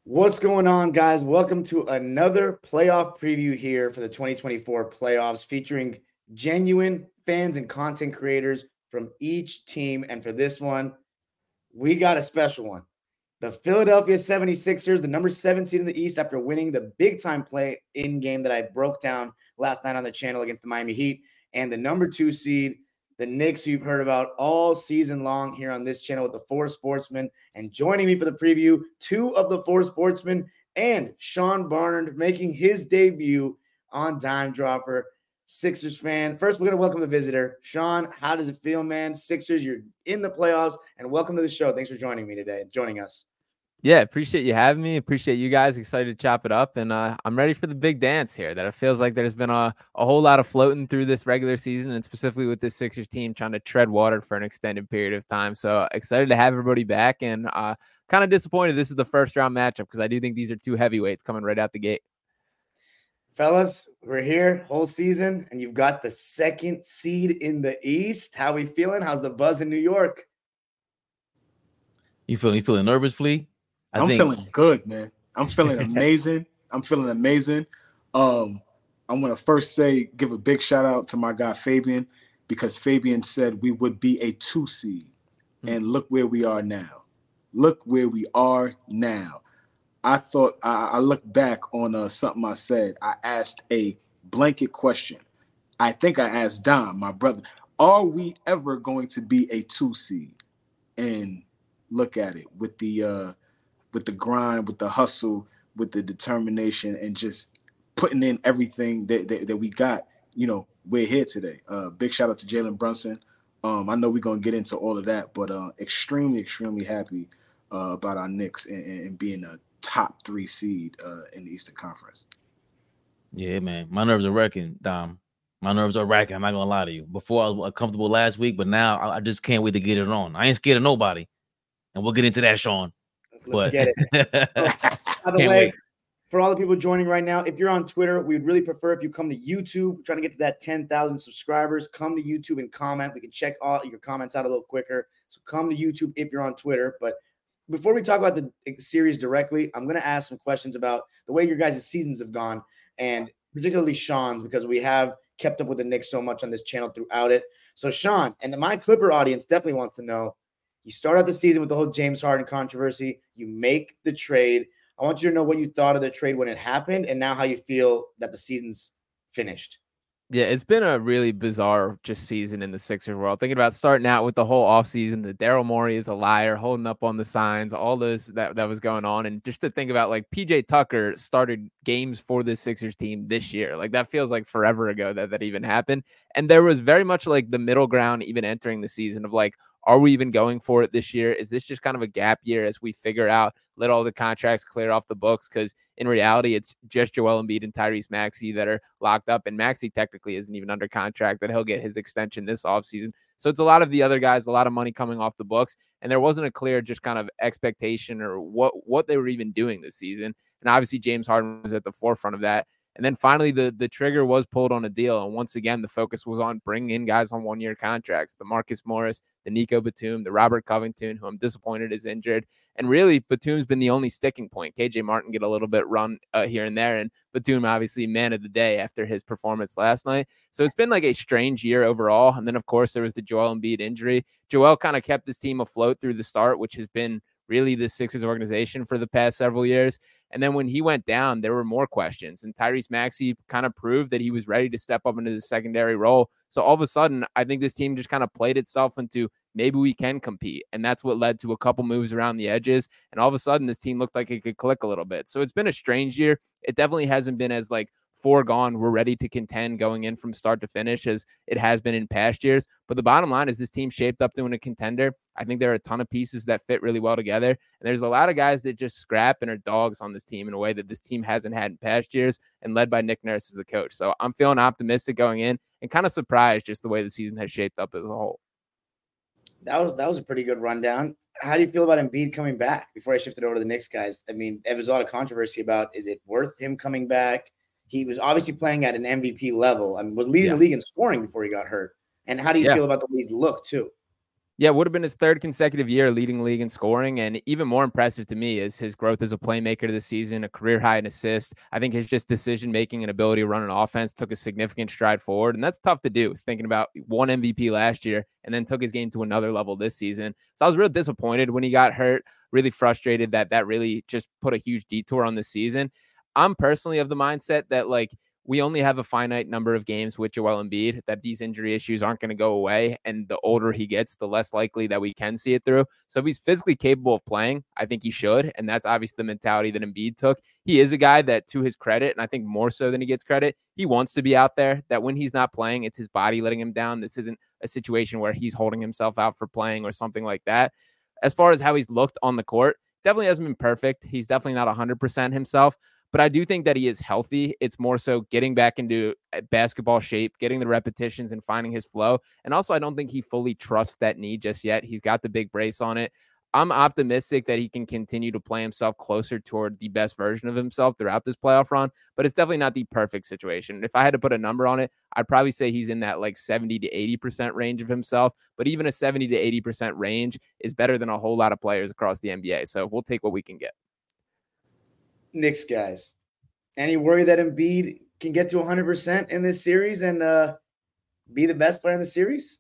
What's going on, guys? Welcome to another playoff preview here for the 2024 playoffs featuring genuine fans and content creators from each team. And for this one, we got a special one. The Philadelphia 76ers, the number 7 seed in the East after winning the big-time play-in game that I broke down last night on the channel against the Miami Heat, and the number 2 seed, the Knicks, who you've heard about all season long here on this channel with the 4 Sportsmen. And joining me for the preview, 2 of the 4 Sportsmen and Sean Barnard making his debut on Dime Dropper. Sixers fan. First, we're going to welcome the visitor. Sean, how does it feel, man? Sixers, you're in the playoffs, and welcome to the show. Thanks for joining me today, joining us. Yeah, appreciate you having me. Appreciate you guys. Excited to chop it up. And I'm ready for the big dance here. That it feels like there's been a whole lot of floating through this regular season, and specifically with this Sixers team trying to tread water for an extended period of time. So excited to have everybody back, and kind of disappointed this is the first round matchup because I do think these are two heavyweights coming right out the gate. Fellas, we're here whole season, and you've got the 2nd seed in the East. How we feeling? How's the buzz in New York? You feeling nervous, Flea? I'm feeling good, man. I'm feeling amazing. I'm feeling amazing. I'm gonna first give a big shout out to my guy Fabian, because Fabian said we would be a 2 seed. And look where we are now. Look where we are now. I thought I looked back on something I said. I asked a blanket question. I think I asked Dom, my brother, are we ever going to be a 2 seed? And look at it with the grind, with the hustle, with the determination, and just putting in everything that we got. You know, we're here today. Big shout out to Jalen Brunson. I know we're gonna get into all of that, but extremely happy about our Knicks and being a top 3 seed in the Eastern Conference. Yeah, man. My nerves are wrecking, Dom. My nerves are racking. I'm not gonna lie to you. Before I was comfortable last week, but now I just can't wait to get it on. I ain't scared of nobody, and we'll get into that, Sean. Let's get it. By the way, for all the people joining right now, if you're on Twitter, we'd really prefer if you come to YouTube. We're trying to get to that 10,000 subscribers. Come to YouTube and comment. We can check all your comments out a little quicker. So come to YouTube if you're on Twitter. But before we talk about the series directly, I'm going to ask some questions about the way your guys' seasons have gone, and particularly Sean's, because we have kept up with the Knicks so much on this channel throughout it. So Sean, and my Clipper audience definitely wants to know, you start out the season with the whole James Harden controversy. You make the trade. I want you to know what you thought of the trade when it happened, and now how you feel that the season's finished. Yeah, it's been a really bizarre just season in the Sixers world. Thinking about starting out with the whole offseason, the Daryl Morey is a liar, holding up on the signs, all this that was going on. And just to think about, like, PJ Tucker started games for this Sixers team this year. Like, that feels like forever ago that even happened. And there was very much like the middle ground even entering the season of like, are we even going for it this year? Is this just kind of a gap year as we figure out, let all the contracts clear off the books? Because in reality, it's just Joel Embiid and Tyrese Maxey that are locked up. And Maxey technically isn't even under contract, that he'll get his extension this offseason. So it's a lot of the other guys, a lot of money coming off the books. And there wasn't a clear just kind of expectation or what they were even doing this season. And obviously, James Harden was at the forefront of that. And then finally, the trigger was pulled on a deal. And once again, the focus was on bringing in guys on one-year contracts. The Marcus Morris, the Nico Batum, the Robert Covington, who I'm disappointed is injured. And really, Batum's been the only sticking point. KJ Martin get a little bit run here and there. And Batum, obviously, man of the day after his performance last night. So it's been like a strange year overall. And then, of course, there was the Joel Embiid injury. Joel kind of kept his team afloat through the start, which has been really the Sixers organization for the past several years. And then when he went down, there were more questions. And Tyrese Maxey kind of proved that he was ready to step up into the secondary role. So all of a sudden, I think this team just kind of played itself into maybe we can compete. And that's what led to a couple moves around the edges. And all of a sudden, this team looked like it could click a little bit. So it's been a strange year. It definitely hasn't been as like foregone, we're ready to contend going in from start to finish as it has been in past years. But the bottom line is this team shaped up to win a contender. I think there are a ton of pieces that fit really well together. And there's a lot of guys that just scrap and are dogs on this team in a way that this team hasn't had in past years, and led by Nick Nurse as the coach. So I'm feeling optimistic going in and kind of surprised just the way the season has shaped up as a whole. That was a pretty good rundown. How do you feel about Embiid coming back? Before I shifted over to the Knicks guys, I mean, there was a lot of controversy about, is it worth him coming back? He was obviously playing at an MVP level. I mean, was leading the league in scoring before he got hurt. And how do you feel about the way he's looked too? Yeah, it would have been his third consecutive year leading the league in scoring. And even more impressive to me is his growth as a playmaker this season, a career high in assists. I think his just decision making and ability to run an offense took a significant stride forward. And that's tough to do, thinking about one MVP last year and then took his game to another level this season. So I was real disappointed when he got hurt, really frustrated that really just put a huge detour on the season. I'm personally of the mindset that, like, we only have a finite number of games with Joel Embiid, that these injury issues aren't going to go away. And the older he gets, the less likely that we can see it through. So if he's physically capable of playing, I think he should. And that's obviously the mentality that Embiid took. He is a guy that, to his credit, and I think more so than he gets credit, he wants to be out there, that when he's not playing, it's his body letting him down. This isn't a situation where he's holding himself out for playing or something like that. As far as how he's looked on the court, definitely hasn't been perfect. He's definitely not 100% himself. But I do think that he is healthy. It's more so getting back into basketball shape, getting the repetitions and finding his flow. And also, I don't think he fully trusts that knee just yet. He's got the big brace on it. I'm optimistic that he can continue to play himself closer toward the best version of himself throughout this playoff run, but it's definitely not the perfect situation. If I had to put a number on it, I'd probably say he's in that like 70 to 80% range of himself, but even a 70 to 80% range is better than a whole lot of players across the NBA. So we'll take what we can get. Knicks guys, any worry that Embiid can get to 100% in this series and be the best player in the series?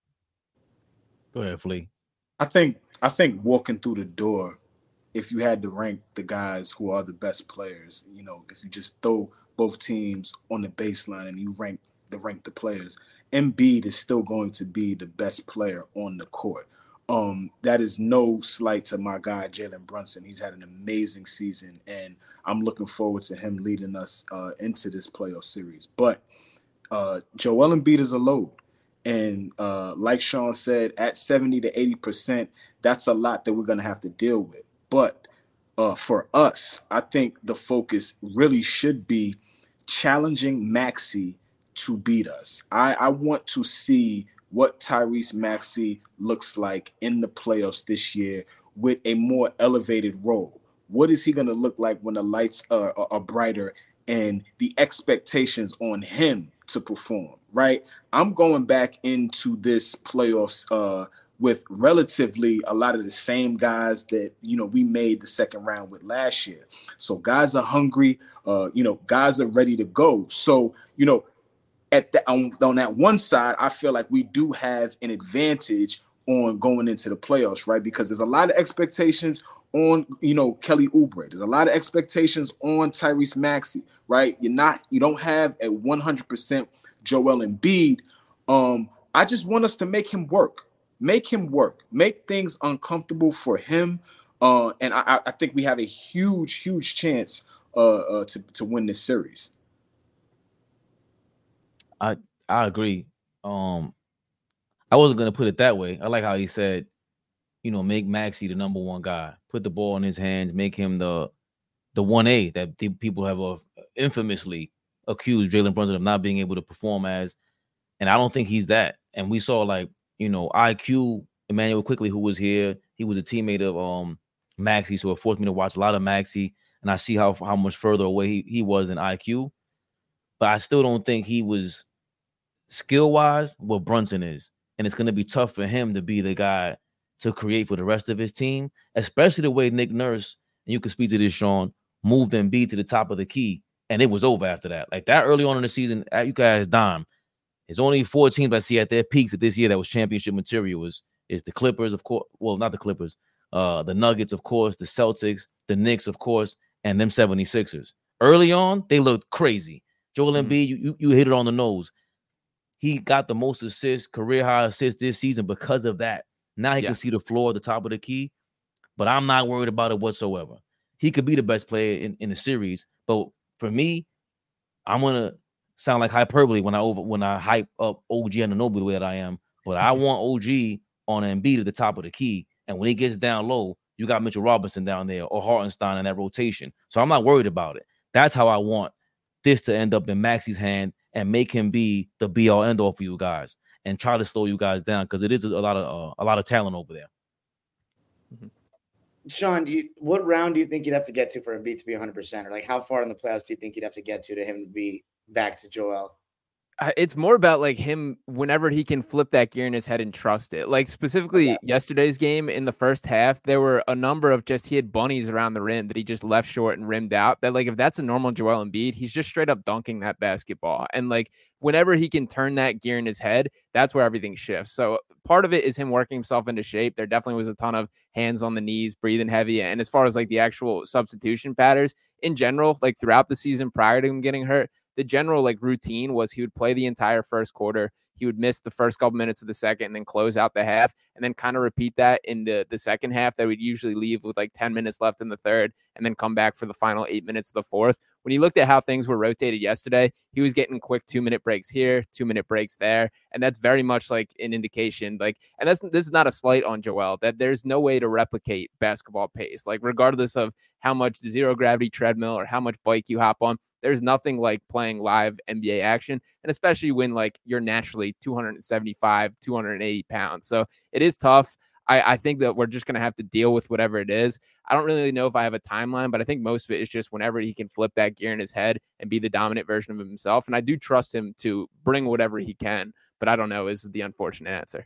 Go ahead, Flea. I think walking through the door, if you had to rank the guys who are the best players, if you just throw both teams on the baseline and you rank the players, Embiid is still going to be the best player on the court. That is no slight to my guy, Jalen Brunson. He's had an amazing season, and I'm looking forward to him leading us into this playoff series. But Joel Embiid is a load. And like Sean said, at 70 to 80%, that's a lot that we're going to have to deal with. But for us, I think the focus really should be challenging Maxey to beat us. I want to see what Tyrese Maxey looks like in the playoffs this year with a more elevated role. What is he going to look like when the lights are brighter and the expectations on him to perform, right? I'm going back into this playoffs with relatively a lot of the same guys that, we made the second round with last year. So guys are hungry, guys are ready to go. So, on that one side, I feel like we do have an advantage on going into the playoffs, right? Because there's a lot of expectations on, Kelly Oubre. There's a lot of expectations on Tyrese Maxey, right? You don't have a 100% Joel Embiid. I just want us to make him work, make things uncomfortable for him. And I think we have a huge chance to win this series. I agree. I wasn't gonna put it that way. I like how he said, make Maxey the number one guy, put the ball in his hands, make him the 1A that people have infamously accused Jalen Brunson of not being able to perform as. And I don't think he's that. And we saw IQ Emmanuel Quickley, who was here. He was a teammate of Maxey, so it forced me to watch a lot of Maxey, and I see how much further away he was than IQ. But I still don't think he was skill-wise what Brunson is. And it's going to be tough for him to be the guy to create for the rest of his team, especially the way Nick Nurse, and you can speak to this, Sean, moved Embiid to the top of the key, and it was over after that. Like that early on in the season, you guys dime. There's only 4 teams I see at their peaks of this year that was championship material. Is the Clippers, of course. Well, not the Clippers. The Nuggets, of course. The Celtics. The Knicks, of course. And them 76ers. Early on, they looked crazy. Joel Embiid, you hit it on the nose. He got the most assists, career high assists this season because of that. Now he can see the floor at the top of the key, but I'm not worried about it whatsoever. He could be the best player in the series, but for me, I'm gonna sound like hyperbole when I hype up OG Anunoby the way that I am, but I want OG on Embiid at the top of the key, and when he gets down low, you got Mitchell Robinson down there or Hartenstein in that rotation. So I'm not worried about it. That's how I want this to end up in Maxey's hand and make him be the be all end all for you guys and try to slow you guys down because it is a lot of talent over there. Mm-hmm. Sean, what round do you think you'd have to get to for Embiid to be 100%? Or like how far in the playoffs do you think you'd have to get to him to be back to Joel? It's more about like him whenever he can flip that gear in his head and trust it. Like specifically yesterday's game in the first half, there were a number of just he had bunnies around the rim that he just left short and rimmed out. That like if that's a normal Joel Embiid, he's just straight up dunking that basketball. And like whenever he can turn that gear in his head, that's where everything shifts. So part of it is him working himself into shape. There definitely was a ton of hands on the knees, breathing heavy. And as far as like the actual substitution patterns in general, like throughout the season prior to him getting hurt, the general like routine was he would play the entire first quarter. He would miss the first couple minutes of the second and then close out the half and then kind of repeat that in the second half that we'd usually leave with like 10 minutes left in the third and then come back for the final 8 minutes of the fourth. When you looked at how things were rotated yesterday, he was getting quick 2-minute breaks here, 2-minute breaks there. And that's very much like an indication like, and this is not a slight on Joel, that there's no way to replicate basketball pace. Like regardless of how much zero gravity treadmill or how much bike you hop on, there's nothing like playing live NBA action, and especially when like you're naturally 275, 280 pounds. So it is tough. I think that we're just going to have to deal with whatever it is. I don't really know if I have a timeline, but I think most of it is just whenever he can flip that gear in his head and be the dominant version of himself. And I do trust him to bring whatever he can, but I don't know is the unfortunate answer.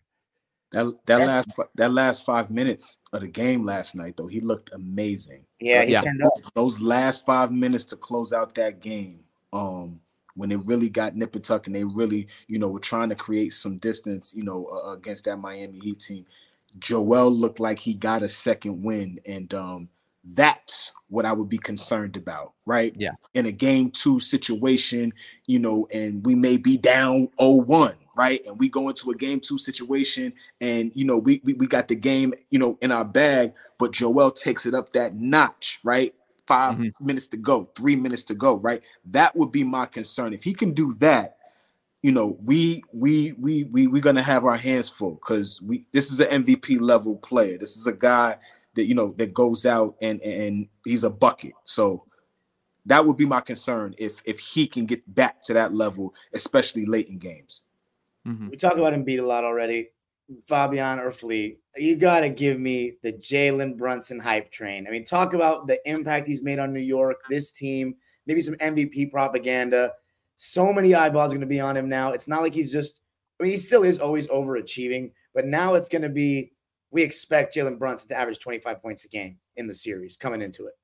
That last 5 minutes of the game last night, though, he looked amazing. Yeah, he turned up. Those last 5 minutes to close out that game, when it really got nip and tuck and they really, were trying to create some distance, against that Miami Heat team. Joel looked like he got a second win, and that's what I would be concerned about, right? Yeah. In a game 2 situation, and we may be down 0-1, right? And we go into a game 2 situation and, we got the game, in our bag, but Joel takes it up that notch, right? 5 minutes to go, 3 minutes to go, right? That would be my concern. If he can do that, we're gonna have our hands full because this is an MVP level player. This is a guy that that goes out and he's a bucket. So that would be my concern if he can get back to that level, especially late in games. We talk about Embiid a lot already. Fabian or Fleet, you got to give me the Jalen Brunson hype train. I mean, talk about the impact he's made on New York, this team, maybe some MVP propaganda. So many eyeballs are going to be on him now. It's not like he's just – I mean, he still is always overachieving, but now it's going to be – we expect Jalen Brunson to average 25 points a game in the series coming into it.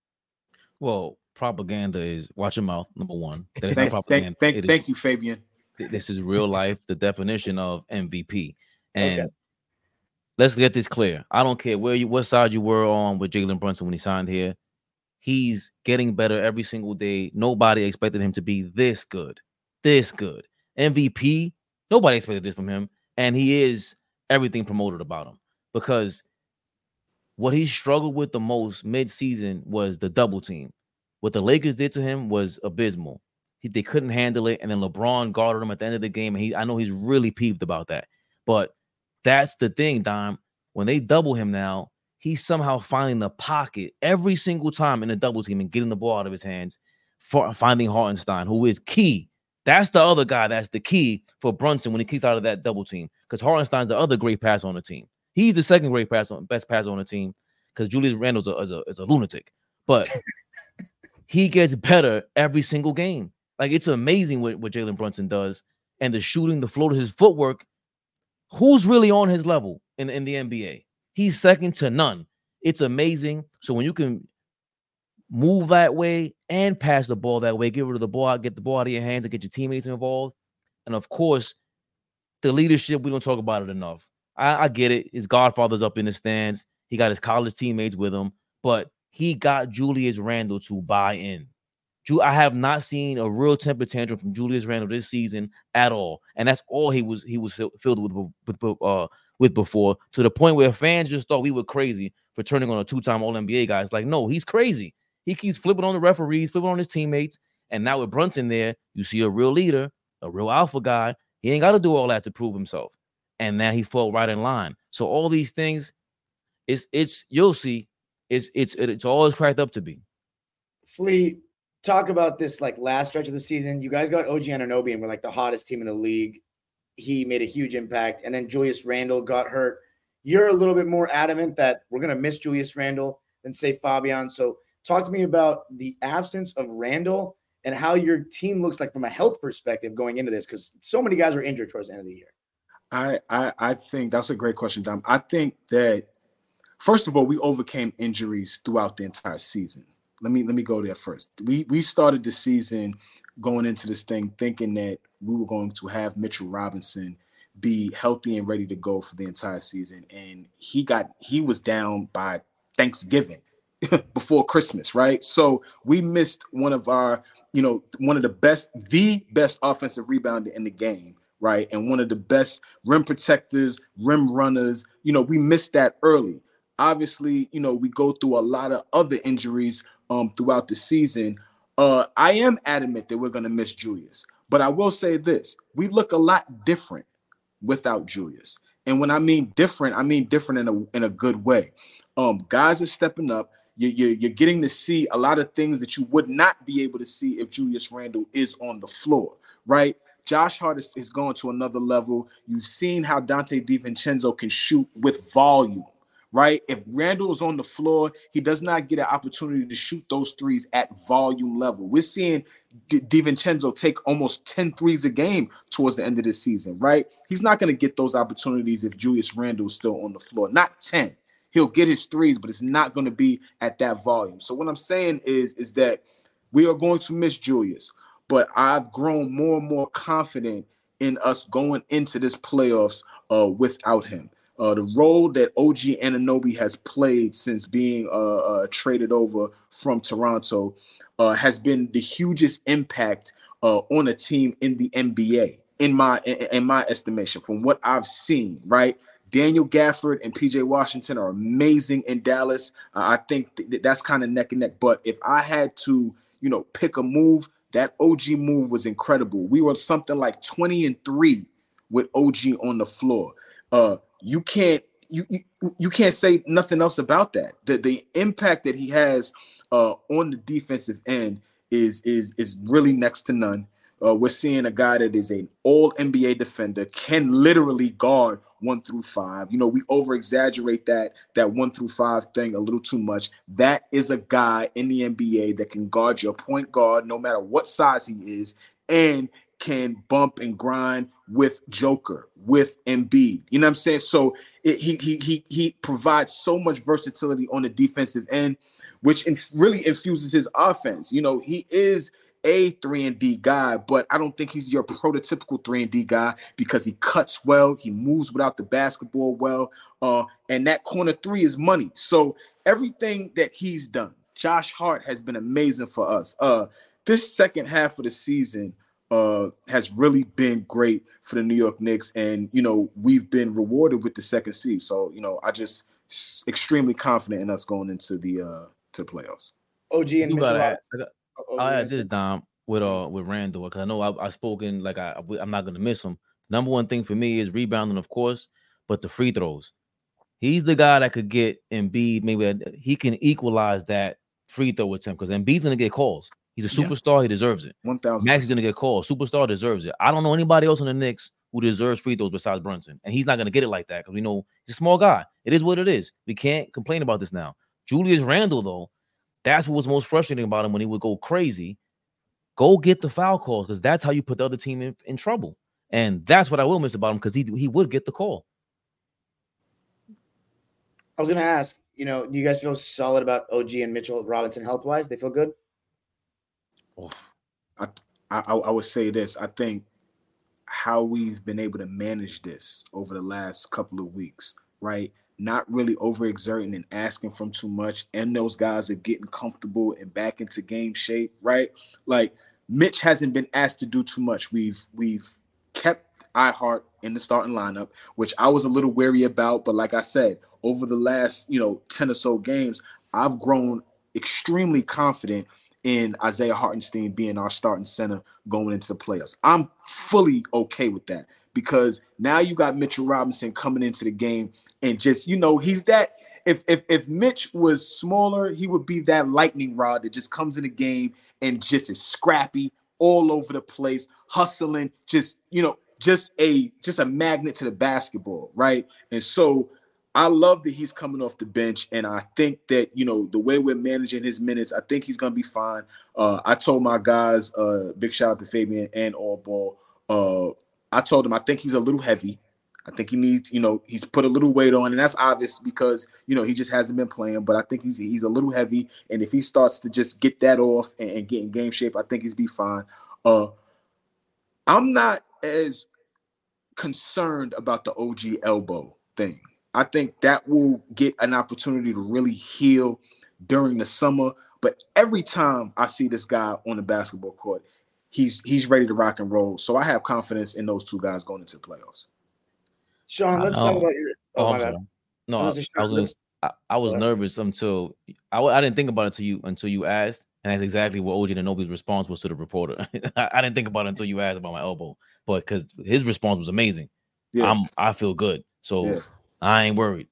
Well, propaganda is – watch your mouth, number one. That is Thank you, Fabian. This is real life, the definition of MVP. And let's get this clear. I don't care what side you were on with Jalen Brunson when he signed here. He's getting better every single day. Nobody expected him to be this good. MVP, nobody expected this from him. And he is everything promoted about him because what he struggled with the most mid-season was the double team. What the Lakers did to him was abysmal. They couldn't handle it. And then LeBron guarded him at the end of the game. And I know he's really peeved about that. But that's the thing, Dime. When they double him now, he's somehow finding the pocket every single time in the double team and getting the ball out of his hands, for finding Hartenstein, who is key. That's the other guy that's the key for Brunson when he kicks out of that double team because Hartenstein's the other great passer on the team. He's the second best passer on the team because Julius Randle is a lunatic. But he gets better every single game. Like, it's amazing what Jalen Brunson does. And the shooting, the floaters, his footwork. Who's really on his level in the NBA? He's second to none. It's amazing. So when you can move that way and pass the ball that way, get rid of the ball, get the ball out of your hands and get your teammates involved. And, of course, the leadership, we don't talk about it enough. I get it. His godfather's up in the stands. He got his college teammates with him. But he got Julius Randle to buy in. I have not seen a real temper tantrum from Julius Randle this season at all, and that's all he was filled with before. To the point where fans just thought we were crazy for turning on a 2-time All-NBA guy. It's like, no, he's crazy. He keeps flipping on the referees, flipping on his teammates, and now with Brunson there, you see a real leader, a real alpha guy. He ain't got to do all that to prove himself, and now he fell right in line. So all these things, it's you'll see, it's all it's cracked up to be. Fleet. Talk about this like last stretch of the season. You guys got OG Anunoby and we're like the hottest team in the league. He made a huge impact. And then Julius Randle got hurt. You're a little bit more adamant that we're going to miss Julius Randle than say Fabian. So talk to me about the absence of Randle and how your team looks like from a health perspective going into this, because so many guys are injured towards the end of the year. I think that's a great question, Dom. I think that first of all, we overcame injuries throughout the entire season. Let me go there first. We started the season going into this thing thinking that we were going to have Mitchell Robinson be healthy and ready to go for the entire season, and he was down by Thanksgiving before Christmas, right? So we missed one of the best offensive rebounder in the game, right? And one of the best rim protectors, rim runners. We missed that early. Obviously, we go through a lot of other injuries throughout the season. I am adamant that we're going to miss Julius, but I will say this: we look a lot different without Julius. And when I mean different in a good way. Guys are stepping up. You're getting to see a lot of things that you would not be able to see if Julius Randle is on the floor, right? Josh Hart is going to another level. You've seen how Dante DiVincenzo can shoot with volume, right? If Randle is on the floor, he does not get an opportunity to shoot those threes at volume level. We're seeing DiVincenzo take almost 10 threes a game towards the end of the season, right? He's not going to get those opportunities if Julius Randle is still on the floor. Not 10. He'll get his threes, but it's not going to be at that volume. So what I'm saying is that we are going to miss Julius, but I've grown more and more confident in us going into this playoffs without him. The role that OG Anunoby has played since being traded over from Toronto has been the hugest impact on a team in the NBA, in my estimation, from what I've seen, right? Daniel Gafford and PJ Washington are amazing in Dallas. I think that's kind of neck and neck. But if I had to, pick a move, that OG move was incredible. We were something like 20-3 with OG on the floor. You can't say nothing else about that. The impact that he has on the defensive end is really next to none. We're seeing a guy that is an all NBA defender, can literally guard 1 through 5. We over exaggerate that 1 through 5 thing a little too much. That is a guy in the NBA that can guard your point guard no matter what size he is, and can bump and grind with Joker, with Embiid. You know what I'm saying? So he provides so much versatility on the defensive end, which really infuses his offense. He is a 3-and-D guy, but I don't think he's your prototypical 3-and-D guy because he cuts well, he moves without the basketball well, and that corner 3 is money. So everything that he's done, Josh Hart has been amazing for us. This second half of the season has really been great for the New York Knicks, and we've been rewarded with the second seed. So I just extremely confident in us going into the to playoffs. OG and Mitchell. I had this, Dom, with Randle, because I know I've spoken like I'm not going to miss him. Number one thing for me is rebounding, of course, but the free throws. He's the guy that could get Embiid. Maybe he can equalize that free throw attempt, because Embiid's going to get calls. He's a superstar. He deserves it. 1,000%. Max is going to get calls. Superstar deserves it. I don't know anybody else in the Knicks who deserves free throws besides Brunson, and he's not going to get it like that because we know he's a small guy. It is what it is. We can't complain about this now. Julius Randle, though, that's what was most frustrating about him when he would go crazy. Go get the foul calls, because that's how you put the other team in trouble. And that's what I will miss about him, because he would get the call. I was going to ask, do you guys feel solid about OG and Mitchell Robinson health-wise? They feel good? Oh, I would say this. I think how we've been able to manage this over the last couple of weeks, right? Not really overexerting and asking from too much, and those guys are getting comfortable and back into game shape, right? Like Mitch hasn't been asked to do too much. We've kept iHeart in the starting lineup, which I was a little wary about, but like I said, over the last 10 or so games, I've grown extremely confident in Isaiah Hartenstein being our starting center going into the playoffs. I'm fully okay with that, because now you got Mitchell Robinson coming into the game, and just, he's that. If Mitch was smaller, he would be that lightning rod that just comes in the game and just is scrappy all over the place, hustling, just a magnet to the basketball, right? And so I love that he's coming off the bench, and I think that, the way we're managing his minutes, I think he's gonna be fine. I told my guys, big shout out to Fabian and All Ball. I told him I think he's a little heavy. I think he needs, he's put a little weight on, and that's obvious because he just hasn't been playing. But I think he's a little heavy, and if he starts to just get that off and get in game shape, I think he's be fine. I'm not as concerned about the OG elbow thing. I think that will get an opportunity to really heal during the summer. But every time I see this guy on the basketball court, he's ready to rock and roll. So I have confidence in those two guys going into the playoffs. Sean, let's talk about your. Oh, my bad. No, I was nervous until I didn't think about it until you asked, and that's exactly what OG Anunoby's response was to the reporter. I didn't think about it until you asked about my elbow, but because his response was amazing, I feel good, so I ain't worried.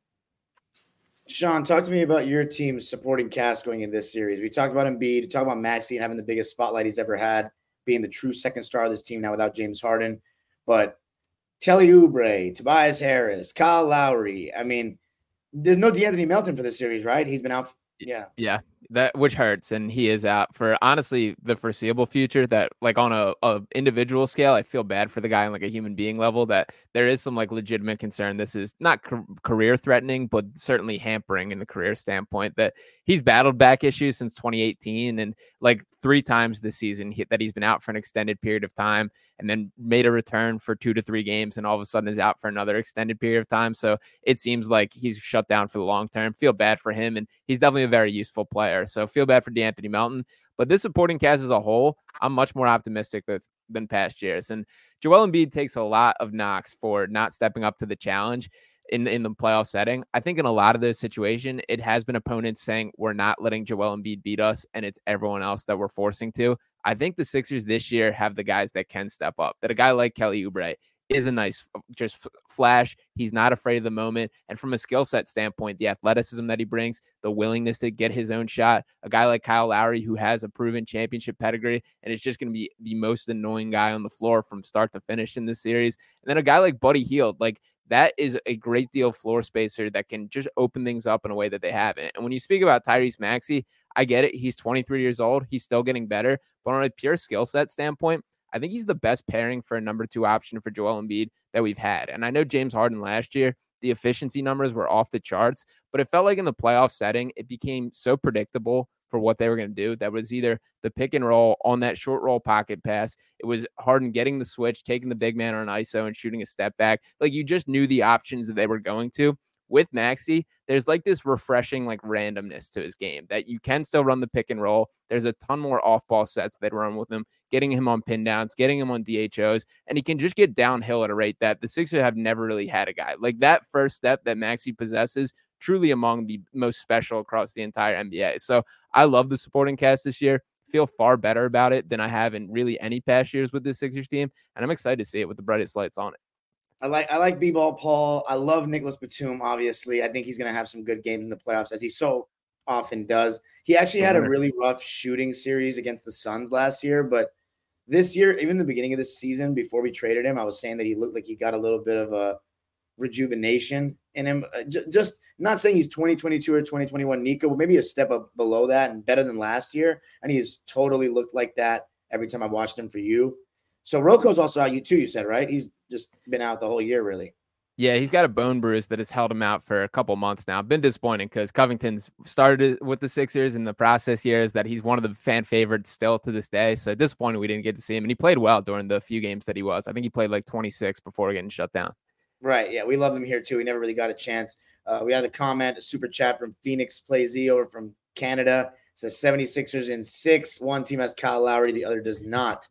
Sean, talk to me about your team's supporting cast going in this series. We talked about Embiid, we talked about Maxey having the biggest spotlight he's ever had, being the true second star of this team now without James Harden, but Kelly Oubre, Tobias Harris, Kyle Lowry. I mean, there's no DeAnthony Melton for this series, right? He's been out. Yeah, that which hurts, and he is out for honestly the foreseeable future. That like on a individual scale, I feel bad for the guy on like a human being level. That there is some like legitimate concern. This is not career threatening, but certainly hampering in the career standpoint. That he's battled back issues since 2018, and like 3 times this season that he's been out for an extended period of time, and then made a return for 2 to 3 games, and all of a sudden is out for another extended period of time. So it seems like he's shut down for the long term. Feel bad for him, and he's definitely a very useful player. So feel bad for DeAnthony Melton. But this supporting cast as a whole, I'm much more optimistic than past years. And Joel Embiid takes a lot of knocks for not stepping up to the challenge in the playoff setting. I think in a lot of those situations, it has been opponents saying we're not letting Joel Embiid beat us, and it's everyone else that we're forcing to. I think the Sixers this year have the guys that can step up, that a guy like Kelly Oubre is a nice just flash. He's not afraid of the moment. And from a skill set standpoint, the athleticism that he brings, the willingness to get his own shot, a guy like Kyle Lowry who has a proven championship pedigree and is just going to be the most annoying guy on the floor from start to finish in this series. And then a guy like Buddy Hield, like that is a great deal floor spacer that can just open things up in a way that they haven't. And when you speak about Tyrese Maxey, I get it. He's 23 years old. He's still getting better. But on a pure skill set standpoint, I think he's the best pairing for a number 2 option for Joel Embiid that we've had. And I know James Harden last year, the efficiency numbers were off the charts, but it felt like in the playoff setting, it became so predictable for what they were going to do. That was either the pick and roll on that short roll pocket pass. It was Harden getting the switch, taking the big man on an ISO and shooting a step back. Like you just knew the options that they were going to. With Maxey, there's like this refreshing like randomness to his game that you can still run the pick and roll. There's a ton more off-ball sets that run with him, getting him on pin downs, getting him on DHOs, and he can just get downhill at a rate that the Sixers have never really had a guy. Like that first step that Maxey possesses, truly among the most special across the entire NBA. So I love the supporting cast this year. Feel far better about it than I have in really any past years with this Sixers team, and I'm excited to see it with the brightest lights on it. I like B-Ball Paul. I love Nicholas Batum, obviously. I think he's going to have some good games in the playoffs, as he so often does. He actually had a really rough shooting series against the Suns last year, but this year, even the beginning of this season, before we traded him, I was saying that he looked like he got a little bit of a rejuvenation in him. Just not saying he's 2022 or 2021 Nico, but maybe a step up below that and better than last year. And he's totally looked like that every time I watched him for you. So Rocco's also out, you said, right? He's just been out the whole year, really. Yeah, he's got a bone bruise that has held him out for a couple months now. Been disappointing because Covington's started with the Sixers in the process here is that he's one of the fan favorites still to this day. So disappointed we didn't get to see him. And he played well during the few games that he was. I think he played like 26 before getting shut down. Right. Yeah, we loved him here too. He never really got a chance. We had a comment, a super chat from Phoenix Play Z over from Canada. It says 76ers in 6. One team has Kyle Lowry, the other does not.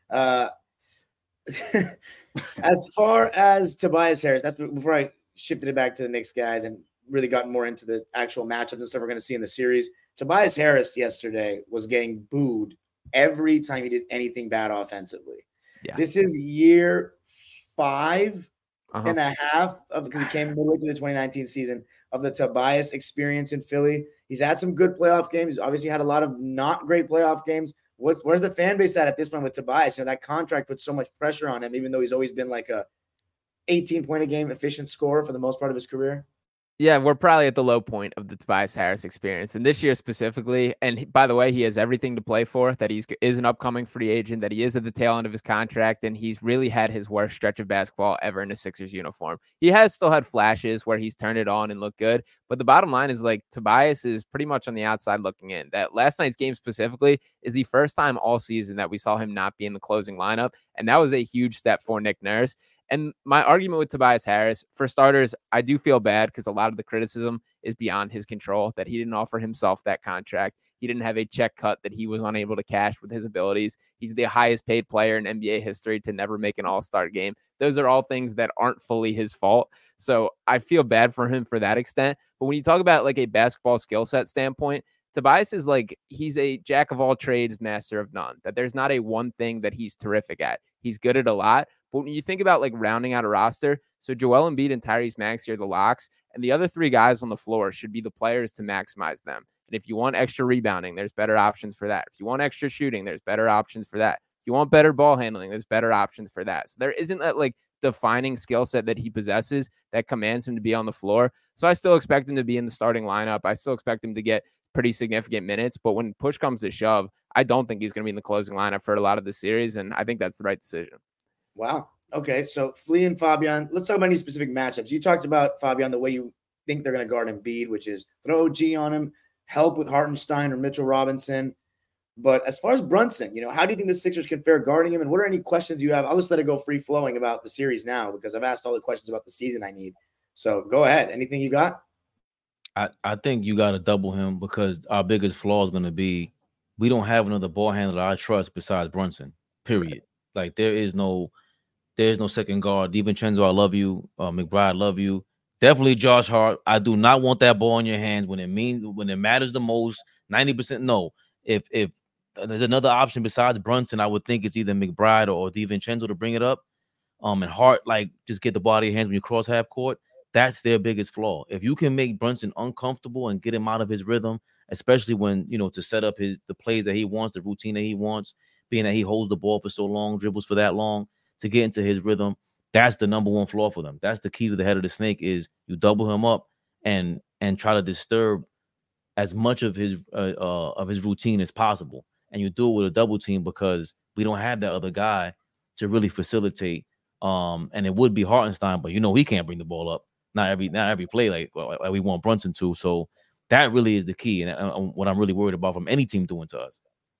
As far as Tobias Harris, that's before I shifted it back to the Knicks guys and really got more into the actual matchups and stuff we're going to see in the series. Tobias Harris yesterday was getting booed every time he did anything bad offensively. Yeah. This is year 5 and a half because he came midway through the 2019 season of the Tobias experience in Philly. He's had some good playoff games. He's obviously had a lot of not great playoff games. Where's the fan base at this point with Tobias? That contract puts so much pressure on him, even though he's always been like a 18-point-a-game efficient scorer for the most part of his career. Yeah, we're probably at the low point of the Tobias Harris experience. And this year specifically, and by the way, he has everything to play for, that is an upcoming free agent, that he is at the tail end of his contract, and he's really had his worst stretch of basketball ever in a Sixers uniform. He has still had flashes where he's turned it on and looked good, but the bottom line is like Tobias is pretty much on the outside looking in. That last night's game specifically is the first time all season that we saw him not be in the closing lineup, and that was a huge step for Nick Nurse. And my argument with Tobias Harris, for starters, I do feel bad because a lot of the criticism is beyond his control, that he didn't offer himself that contract. He didn't have a check cut that he was unable to cash with his abilities. He's the highest paid player in NBA history to never make an all-star game. Those are all things that aren't fully his fault. So I feel bad for him for that extent. But when you talk about like a basketball skill set standpoint, Tobias is like, he's a jack of all trades, master of none, that there's not a one thing that he's terrific at. He's good at a lot. But when you think about like rounding out a roster, so Joel Embiid and Tyrese Maxey are the locks, and the other three guys on the floor should be the players to maximize them. And if you want extra rebounding, there's better options for that. If you want extra shooting, there's better options for that. If you want better ball handling, there's better options for that. So there isn't that like defining skill set that he possesses that commands him to be on the floor. So I still expect him to be in the starting lineup. I still expect him to get pretty significant minutes, but when push comes to shove, I don't think he's going to be in the closing lineup for a lot of the series, and I think that's the right decision. Wow. Okay, so Flea and Fabian, let's talk about any specific matchups. You talked about, Fabian, the way you think they're going to guard Embiid, which is throw G on him, help with Hartenstein or Mitchell Robinson. But as far as Brunson, how do you think the Sixers can fare guarding him? And what are any questions you have? I'll just let it go free-flowing about the series now because I've asked all the questions about the season I need. So go ahead. Anything you got? I think you got to double him because our biggest flaw is going to be we don't have another ball handler I trust besides Brunson, period. Like there's no second guard. DiVincenzo, I love you. McBride, I love you. Definitely Josh Hart. I do not want that ball in your hands when it matters the most. 90%. No. If there's another option besides Brunson, I would think it's either McBride or DiVincenzo to bring it up. And Hart, like, just get the ball out of your hands when you cross half court. That's their biggest flaw. If you can make Brunson uncomfortable and get him out of his rhythm, especially when, to set up the plays that he wants, the routine that he wants, being that he holds the ball for so long, dribbles for that long, to get into his rhythm, that's the number one flaw for them. That's the key to the head of the snake is you double him up and try to disturb as much of his routine as possible. And you do it with a double team because we don't have that other guy to really facilitate. And it would be Hartenstein, but he can't bring the ball up. Not every play like we want Brunson to. So that really is the key, and what I'm really worried about from any team doing to us.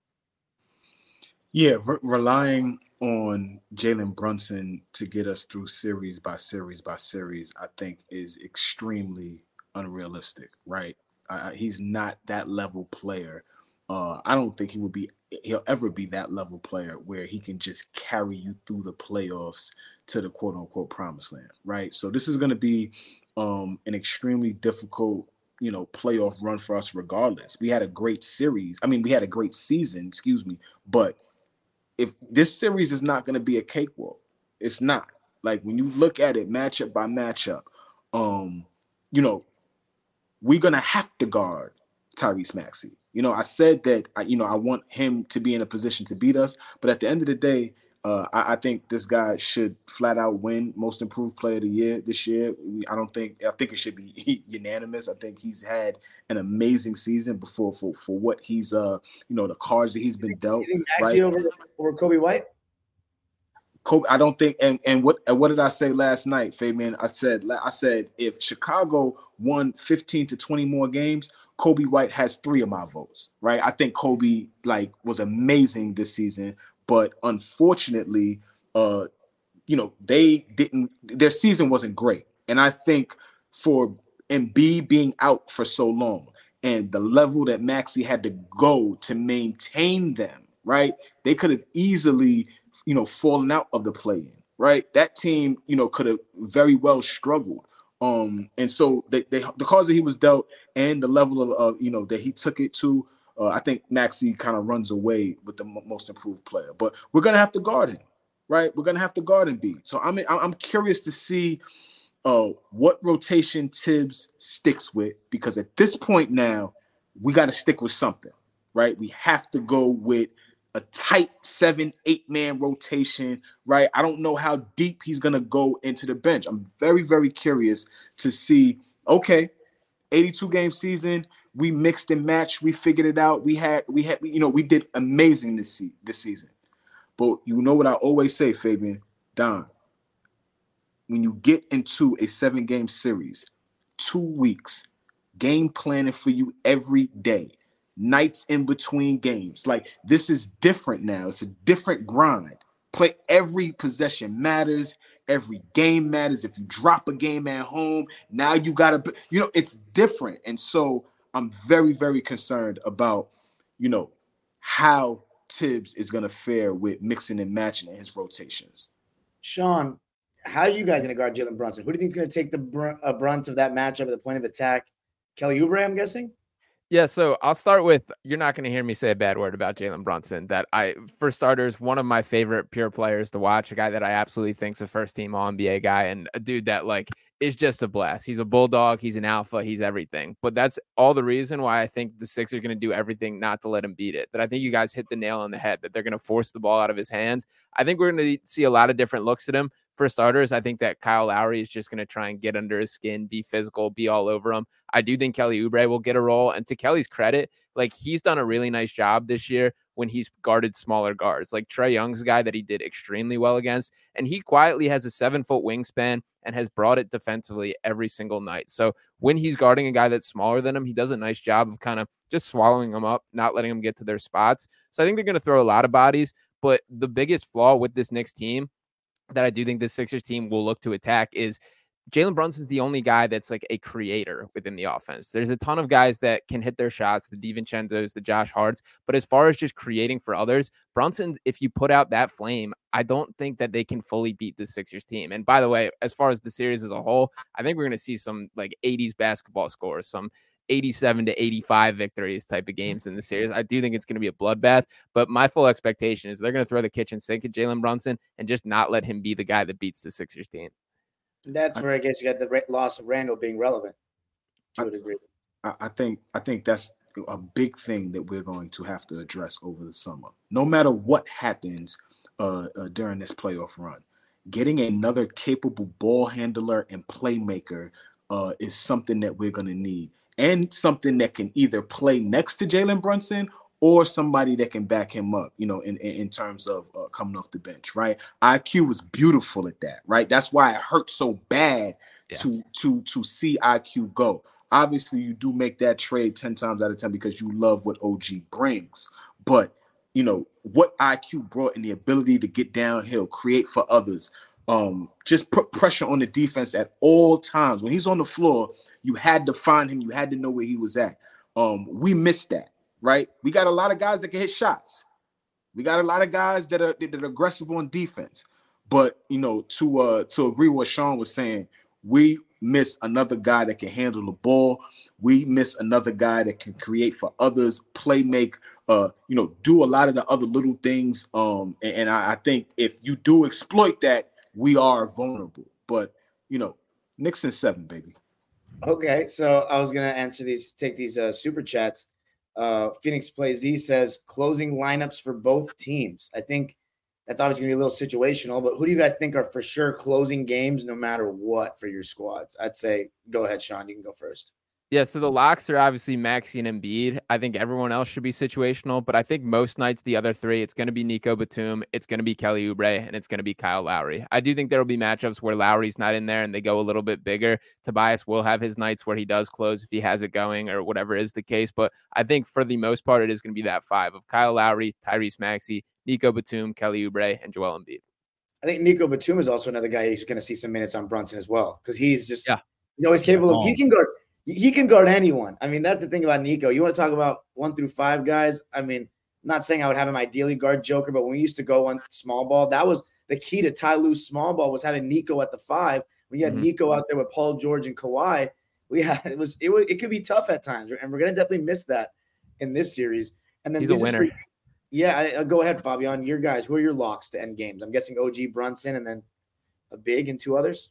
Yeah, relying on Jalen Brunson to get us through series by series by series, I think is extremely unrealistic, right? He's not that level player. I don't think he'll ever be that level player where he can just carry you through the playoffs to the quote unquote promised land, right? So this is going to be an extremely difficult, playoff run for us regardless. We had a great series. I mean, we had a great season, but if this series is not going to be a cakewalk, it's not. Like when you look at it matchup by matchup, we're going to have to guard Tyrese Maxey. I said that, I want him to be in a position to beat us. But at the end of the day, I think this guy should flat out win Most Improved Player of the Year this year. I think it should be unanimous. I think he's had an amazing season for what he's, the cards that he's been dealt. Maxey over Kobe White? Kobe, I don't think, and what did I say last night, Fabian? I said if Chicago won 15 to 20 more games, Kobe White has 3 of my votes, right? I think Kobe was amazing this season, but unfortunately, their season wasn't great. And I think for Embiid being out for so long and the level that Maxey had to go to maintain them, right? They could have easily, fallen out of the play-in, right? That team, could have very well struggled. And so the cards that he was dealt and the level of that he took it to, I think Maxey kind of runs away with the Most Improved Player. But we're gonna have to guard him, right? We're gonna have to guard Embiid. So I'm curious to see what rotation Tibbs sticks with, because at this point now we got to stick with something, right? We have to go with a tight 7-8 man rotation, right? I don't know how deep he's going to go into the bench. I'm very, very curious to see, Okay, 82 game season. We mixed and matched. We figured it out. We did amazing this season. But you know what I always say, Fabian, Don, when you get into a 7-game series, 2 weeks, game planning for you every day, nights in between games. Like, this is different now. It's a different grind. Play every possession matters. Every game matters. If you drop a game at home, now you got to, it's different. And so I'm very, very concerned about, how Tibbs is going to fare with mixing and matching in his rotations. Sean, how are you guys going to guard Jalen Brunson? Who do you think is going to take the brunt of that matchup at the point of attack? Kelly Oubre, I'm guessing? Yeah, so I'll start with, you're not going to hear me say a bad word about Jalen Brunson. For starters, one of my favorite pure players to watch, a guy that I absolutely think is a first-team All-NBA guy, and a dude that, is just a blast. He's a bulldog. He's an alpha. He's everything. But that's all the reason why I think the Sixers are going to do everything not to let him beat it. But I think you guys hit the nail on the head, that they're going to force the ball out of his hands. I think we're going to see a lot of different looks at him. For starters, I think that Kyle Lowry is just going to try and get under his skin, be physical, be all over him. I do think Kelly Oubre will get a role. And to Kelly's credit, he's done a really nice job this year when he's guarded smaller guards. Like Trae Young's a guy that he did extremely well against. And he quietly has a 7-foot wingspan and has brought it defensively every single night. So when he's guarding a guy that's smaller than him, he does a nice job of kind of just swallowing them up, not letting them get to their spots. So I think they're going to throw a lot of bodies. But the biggest flaw with this Knicks team that I do think the Sixers team will look to attack is Jalen Brunson's the only guy that's a creator within the offense. There's a ton of guys that can hit their shots, the DiVincenzo's, the Josh Harts, but as far as just creating for others, Brunson, if you put out that flame, I don't think that they can fully beat the Sixers team. And by the way, as far as the series as a whole, I think we're going to see some 80s basketball scores, some 87 to 85 victories type of games in the series. I do think it's going to be a bloodbath, but my full expectation is they're going to throw the kitchen sink at Jalen Brunson and just not let him be the guy that beats the Sixers team. That's where I guess you got the loss of Randall being relevant to a degree. I think that's a big thing that we're going to have to address over the summer. No matter what happens during this playoff run, getting another capable ball handler and playmaker is something that we're going to need. And something that can either play next to Jalen Brunson or somebody that can back him up, in terms of coming off the bench, right? IQ was beautiful at that, right? That's why it hurt so bad to see IQ go. Obviously, you do make that trade 10 times out of 10 because you love what OG brings. But, what IQ brought and the ability to get downhill, create for others, just put pressure on the defense at all times. When he's on the floor, you had to find him. You had to know where he was at. We missed that, right? We got a lot of guys that can hit shots. We got a lot of guys that are aggressive on defense. But, to agree with what Sean was saying, we miss another guy that can handle the ball. We miss another guy that can create for others, play make, do a lot of the other little things. And I think if you do exploit that, we are vulnerable. But, Knicks in 7, baby. Okay, so I was going to take these super chats. Phoenix Play Z says closing lineups for both teams. I think that's obviously going to be a little situational, but who do you guys think are for sure closing games no matter what for your squads? I'd say go ahead, Sean. You can go first. Yeah, so the locks are obviously Maxey and Embiid. I think everyone else should be situational, but I think most nights the other three, it's going to be Nico Batum, it's going to be Kelly Oubre, and it's going to be Kyle Lowry. I do think there will be matchups where Lowry's not in there and they go a little bit bigger. Tobias will have his nights where he does close if he has it going or whatever is the case, but I think for the most part, it is going to be that 5 of Kyle Lowry, Tyrese Maxey, Nico Batum, Kelly Oubre, and Joel Embiid. I think Nico Batum is also another guy who's going to see some minutes on Brunson as well because he's always capable of he can guard anyone. I mean, that's the thing about Nico. You want to talk about 1 through 5 guys? I mean, not saying I would have him ideally guard Joker, but when we used to go on small ball, that was the key to Ty Lue's small ball was having Nico at the 5. When you had Nico out there with Paul George and Kawhi, it could be tough at times, and we're gonna definitely miss that in this series. And then he's a winner. Go ahead, Fabian. Your guys, who are your locks to end games? I'm guessing OG Brunson and then a big and 2 others.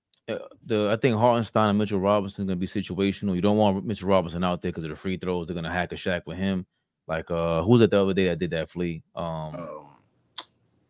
I think Hartenstein and Mitchell Robinson going to be situational. You don't want Mitchell Robinson out there because of the free throws. They're going to hack a Shaq with him. Who was it the other day that did that flea? I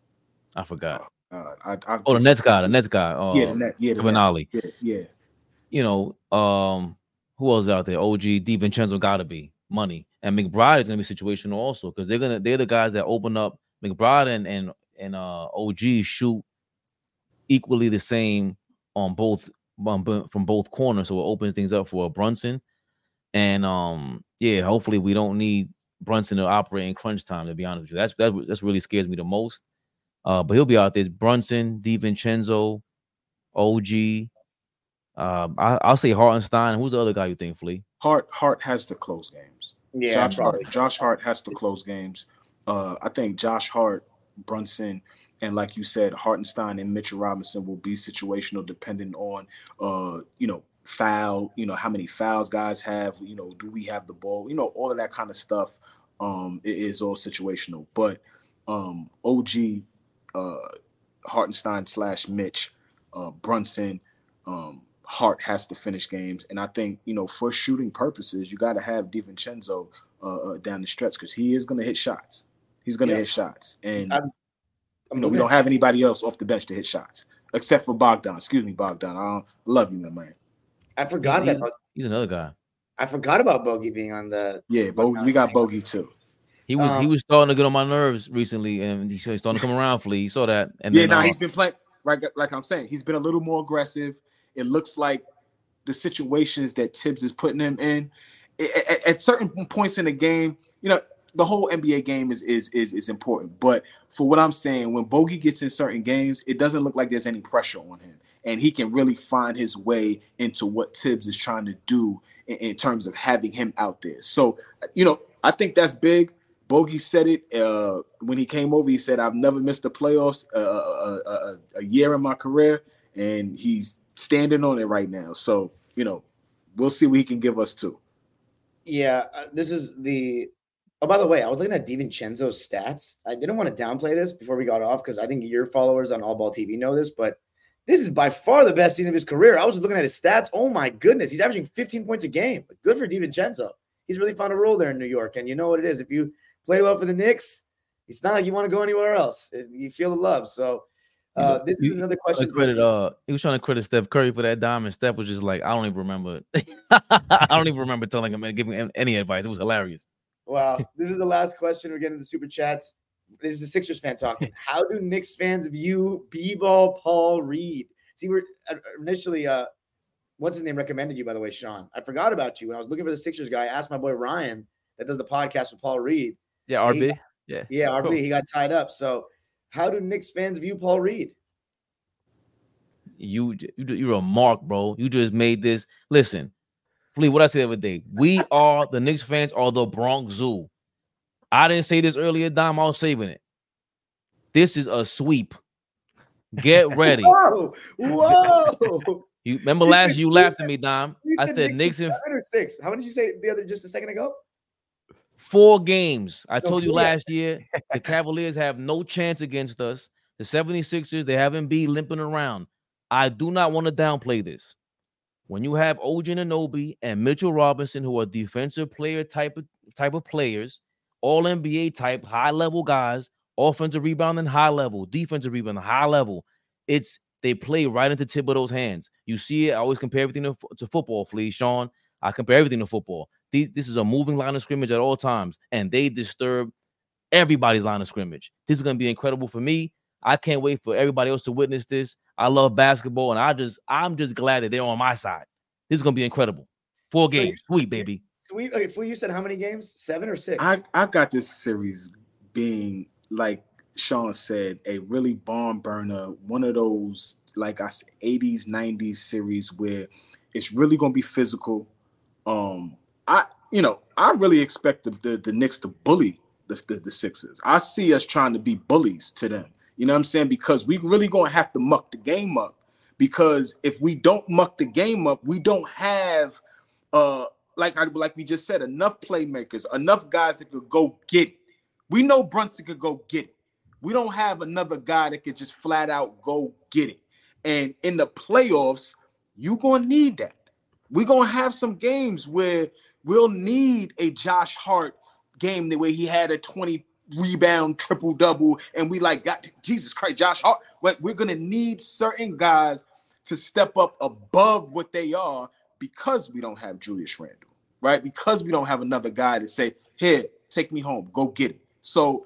forgot. The Nets guy. The Nets. Benali. Yeah. who else out there? OG, DiVincenzo gotta be money, and McBride is gonna be situational also because they're the guys that open up. McBride and OG shoot equally the same on both from both corners, so it opens things up for Brunson. And hopefully we don't need Brunson to operate in crunch time. To be honest with you, that's really scares me the most. But he'll be out there. It's Brunson, DiVincenzo, OG. I'll say Hartenstein. Who's the other guy you think, Flea? Hart has to close games. Yeah, Josh Hart has to close games. I think Josh Hart, Brunson, and like you said, Hartenstein and Mitchell Robinson will be situational depending on foul, how many fouls guys have, do we have the ball, all of that kind of stuff. It is all situational. But OG, Hartenstein / Mitch, Brunson, Hart has to finish games. And I think, for shooting purposes, you got to have DiVincenzo down the stretch because he is going to hit shots. He's going to hit shots. And, we don't have anybody else off the bench to hit shots except for Bogdan. Excuse me, Bogdan. I love you, my man. I forgot he's another guy. I forgot about Bogey being on the. Yeah, Bogey. We got Bogey too. He was starting to get on my nerves recently, and he's starting to come around. Flea, you saw that. And he's been playing like I'm saying. He's been a little more aggressive. It looks like the situations that Tibbs is putting him in at certain points in the game. The whole NBA game is important, but for what I'm saying, when Bogey gets in certain games, it doesn't look like there's any pressure on him, and he can really find his way into what Tibbs is trying to do in terms of having him out there. So, I think that's big. Bogey said it when he came over. He said, "I've never missed the playoffs a year in my career," and he's standing on it right now. So, we'll see what he can give us too. Yeah, this is the. Oh, by the way, I was looking at DiVincenzo's stats. I didn't want to downplay this before we got off because I think your followers on All Ball TV know this, but this is by far the best season of his career. I was just looking at his stats. Oh, my goodness. He's averaging 15 points a game. Good for DiVincenzo. He's really found a role there in New York. And you know what it is. If you play well for the Knicks, it's not like you want to go anywhere else. You feel the love. So this is another question. He was trying to credit Steph Curry for that diamond. Steph was just like, I don't even remember. I don't even remember telling him and giving him any advice. It was hilarious. Wow. This is the last question. We're getting to the super chats. This is a Sixers fan talking. How do Knicks fans view B-ball Paul Reed? See, we're initially, what's his name recommended you, by the way, Sean? I forgot about you. When I was looking for the Sixers guy, I asked my boy Ryan that does the podcast with Paul Reed. Yeah, RB. Yeah, RB. Cool. He got tied up. So how do Knicks fans view Paul Reed? You're a mark, bro. You just made this. Listen, Flea, what I said the other day, the Knicks fans are the Bronx Zoo. I didn't say this earlier, Dom. I was saving it. This is a sweep. Get ready. Whoa. You remember last year you laughed at me, Dom. I said Knicks and 7 or 6. How many did you say the other just a second ago? 4 games. I told you last year the Cavaliers have no chance against us. The 76ers, they haven't been limping around. I do not want to downplay this. When you have OG Anunoby and Mitchell Robinson, who are defensive player type of players, all NBA type, high level guys, offensive rebounding high level, defensive rebounding high level, they play right into Thibodeau's hands. You see it. I always compare everything to football, Flea, Sean. I compare everything to football. This is a moving line of scrimmage at all times, and they disturb everybody's line of scrimmage. This is going to be incredible for me. I can't wait for everybody else to witness this. I love basketball, and I'm just glad that they're on my side. This is going to be incredible. 4 games. Sweet, baby. Sweet. Okay, Flea, you said how many games? 7 or 6? I got this series being, like Sean said, a really barn burner, one of those, like I said, 80s, 90s series where it's really going to be physical. I really expect the Knicks to bully the Sixers. I see us trying to be bullies to them. You know what I'm saying? Because we really going to have to muck the game up. Because if we don't muck the game up, we don't have, like we just said, enough playmakers, enough guys that could go get it. We know Brunson could go get it. We don't have another guy that could just flat out go get it. And in the playoffs, you're going to need that. We're going to have some games where we'll need a Josh Hart game the way he had a 20 rebound triple double, and we got Jesus Christ, Josh Hart. We're going to need certain guys to step up above what they are because we don't have Julius Randle, right? Because we don't have another guy to say, here, take me home, go get it. So,